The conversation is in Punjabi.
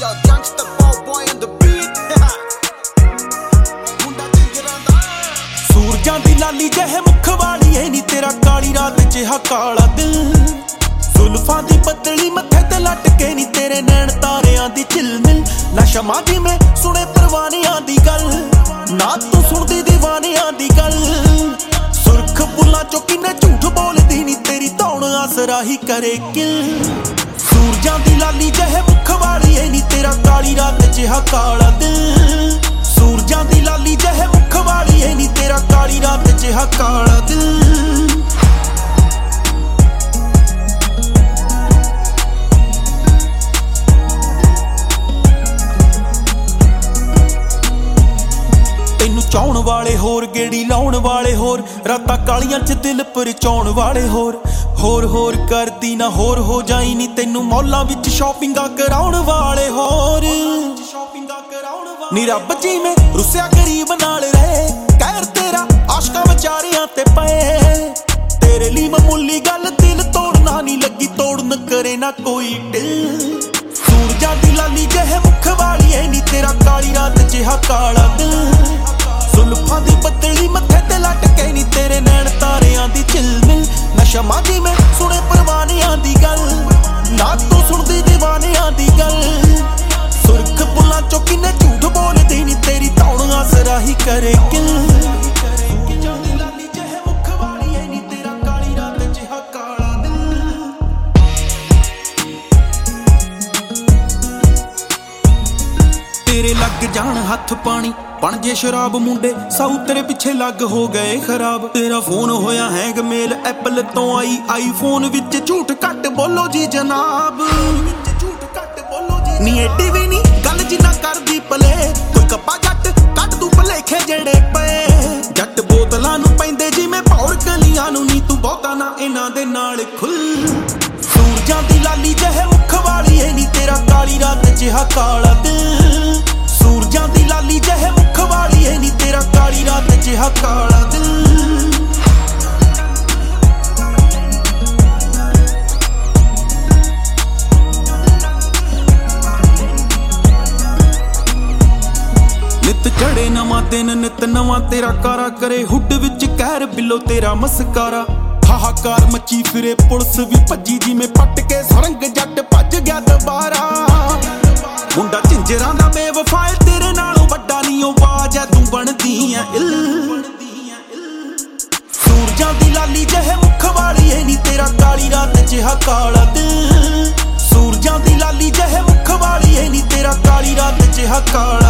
Yo, gangster boy on the beat. ਮੁੰਡਾ ਜਿੰਦਰਾਂ ਦਾ ਸੂਰਜਾਂ ਦੀ ਲਾਲੀ ਜਿਹੇ ਮੁਖ ਵਾਲੀ ਐ ਨੀ ਤੇਰਾ ਕਾਲੀ ਰਾਤ ਜਿਹਾ ਕਾਲਾ ਦਿਲ ਜ਼ੁਲਫਾਂ ਦੀ ਪਤਲੀ ਮੱਥੇ ਤੇ ਲਟਕੇ ਨੀ ਤੇਰੇ ਨੈਣ ਤਾਰਿਆਂ ਦੀ ਝਿਲਮਿਲ ਨਾ ਸ਼ਮਾ ਦੀ ਮੈਂ ਸੁਣੇ ਪਰਵਾਨਿਆਂ ਦੀ ਗੱਲ ਨਾ ਤੂੰ ਸੁਣਦੀ دیਵਾਨਿਆਂ ਦੀ ਗੱਲ ਸੁਰਖ ਬੁੱਲਾਂ ਚੋਂ ਕਿੰਨੇ ਝੂਠ ਬੋਲਦੀ ਨੀ ਤੇਰੀ ਧੌਣ ਆਸਰਾ ਹੀ ਕਰੇ ਕਿਲ ਸੂਰਜਾਂ ਦੀ ਲਾਲੀ ਜਿਹੇ ਮੁਖ ਵਾਲੀ ਐ ਨੀ ਤੇਰਾ ਕਾਲੀ ਰਾਤ ਜਿਹਾ ਕਾਲਾ ਦਿਲ ਸੂਰਜਾਂ ਦੀ ਲਾਲੀ ਜਿਹੇ ਮੁਖ ਵਾਲੀ ਐ ਨੀ ਤੇਰਾ ਕਾਲੀ ਰਾਤ ਜਿਹਾ ਕਾਲਾ ਦਿਲ ਤੈਨੂੰ ਚਾਉਣ ਵਾਲੇ ਹੋਰ ਗੇੜੀ ਲਾਉਣ ਵਾਲੇ ਹੋਰ ਰਾਤਾਂ ਕਾਲੀਆਂ ਚ ਦਿਲ ਪਰਚਾਉਣ ਵਾਲੇ ਹੋਰ ਹੋਰ ਹੋਰ ਕਰਦੀ ਨਾ ਹੋਰ ਹੋ ਜਾਈ ਨੀ ਤੈਨੂੰ ਮੌਲਾਂ ਵਿੱਚ ਸ਼ਾਪਿੰਗਾਂ ਕਰਾਉਣ ਵਾਲੇ ਹੋਰ ਨੀ ਰੱਬ ਜਿਵੇਂ ਰੁੱਸਿਆ ਗਰੀਬ ਨਾਲ ਰਹੇ ਕਹਿਰ ਤੇਰਾ ਆਸ਼ਕਾਂ ਵਿਚਾਰਿਆਂ ਤੇ ਪਏ ਤੇਰੇ ਲਈ ਮਾਮੂਲੀ ਗੱਲ ਦਿਲ ਤੋੜਨਾ ਨੀ ਲੱਗੀ ਤੋੜਨ ਕਰੇ ਨਾ ਕੋਈ ਢਿੱਲ ਸੂਰਜਾਂ ਦੀ ਲਾਲੀ ਜਿਹੇ ਮੁਖ ਵਾਲੀ ਐ ਨੀ ਤੇਰਾ ਕਾਲੀ ਰਾਤ ਜਿਹਾ ਕਾਲਾ ਦਿਲ ਜ਼ੁਲਫਾਂ ਦੀ ਪਤਲੀ ਮੱਥੇ ਤੇ ਲਟਕੇ ਨੀ ਤੇਰੇ ਨੈਣ ਤਾਰਿਆਂ ਦੀ ਝਿਲਮਿਲ ਨਾ ਸ਼ਮਾ ਦੀ ਮੈਂ ਸੁਣੇ ਪਰਵਾਨਿਆਂ ਦੀ ਗੱਲ ਨਾ ਤੂੰ ਸੁਣਦੀ دیਵਾਨਿਆਂ ਦੀ ਗੱਲ ਸੁਰਖ ਬੁੱਲਾਂ ਚੋਂ ਕਿੰਨੇ ਝੂਠ ਬੋਲਦੀ ਨੀ ਤੇਰੀ ਧੌਣ ਆਸਰਾ ਹੀ ਕਰੇ ਕਿਲ ਤੇਰੇ ਲੱਗ ਜਾਣ ਹੱਥ ਪਾਣੀ ਬਣ ਜੇ ਸ਼ਰਾਬ ਮੁੰਡੇ ਸਾਊ ਤੇਰੇ ਪਿੱਛੇ ਲੱਗ ਹੋ ਗਏ ਖਰਾਬ ਤੇਰਾ ਫੋਨ ਹੋਇਆ ਹੈਂਗ ਮੇਲ ਐਪਲ ਤੋਂ ਆਈ ਆਈਫੋਨ ਵਿੱਚ ਝੂਠ ਘੱਟ ਬੋਲੋ ਜੀ ਜਨਾਬ ਨੀ ਏਡੀ ਵੀ ਨੀ ਗੱਲ ਜਿੰਨਾ ਕਰਦੀ ਭਲੇ ਕੋਈ ਕੱਪਾ ਜੱਟ ਕੱਢ ਤੂੰ ਭਲੇਖੇ ਜਿਹੜੇ ਪਏ ਜੱਟ ਬੋਤਲਾਂ ਨੂੰ ਪੈਂਦੇ ਜਿਵੇਂ ਭੌਰ ਕਲੀਆਂ ਨੂੰ ਨੀ ਤੂੰ ਬਹੁਤਾ ਨਾ ਇਹਨਾਂ ਦੇ ਨਾਲ ਖੁੱਲ ਸੂਰਜਾਂ ਦੀ ਲਾਲੀ ਜਿਹੇ ਮੁਖ ਵਾਲੀ ਐ ਨੀ ਤੇਰਾ ਕਾਲੀ ਰਾਤ ਜਿਹਾ ਕਾਲਾ ਦਿਲ ਸੂਰਜਾਂ ਦੀ ਲਾਲੀ ਜਿਹੇ ਮੁਖ ਵਾਲੀ ਐ ਨੀ ਤੇਰਾ ਕਾਲੀ ਰਾਤ ਜਿਹਾ ਕਾਲਾ ਦਿਲ ਨਿਤ ਚੜੇ ਨਵਾਂ ਦਿਨ ਨਿਤ ਨਵਾਂ ਤੇਰਾ ਕਾਰਾ ਕਰੇ ਹੁੱਡ ਵਿੱਚ ਕਹਿਰ ਬਿੱਲੋ ਤੇਰਾ ਮਸਕਾਰਾ ਹਾਹਾਕਾਰ ਮੱਚੀ ਫਿਰੇ ਪੁਲਿਸ ਵੀ ਭੱਜੀ ਜਿਵੇਂ ਪੱਟ ਕੇ ਸਰੰਗ ਜੱਟ ਭੱਜ ਗਿਆ ਦੁਬਾਰਾ ਮੁੰਡਾ ਝਿੰਜਰਾਂ ਦਾ ਬੇਵਫਾ ਏ ਤੇਰੇ ਨਾਲੋਂ ਵੱਡਾ ਨੀ ਉਹ ਬਾਜ ਐ ਤੂੰ ਬਣਦੀ ਐ ਇਲ ਸੂਰਜਾਂ ਦੀ ਲਾਲੀ ਜਿਹੇ ਮੁਖ ਵਾਲੀ ਐ ਨੀ ਤੇਰਾ ਕਾਲੀ ਰਾਤ ਜਿਹਾ ਕਾਲਾ ਦਿਲ ਸੂਰਜਾਂ ਦੀ ਲਾਲੀ ਜਿਹੇ ਮੁਖ ਵਾਲੀ ਐ ਨੀ ਤੇਰਾ ਕਾਲੀ ਰਾਤ ਜਿਹਾ ਕਾਲਾ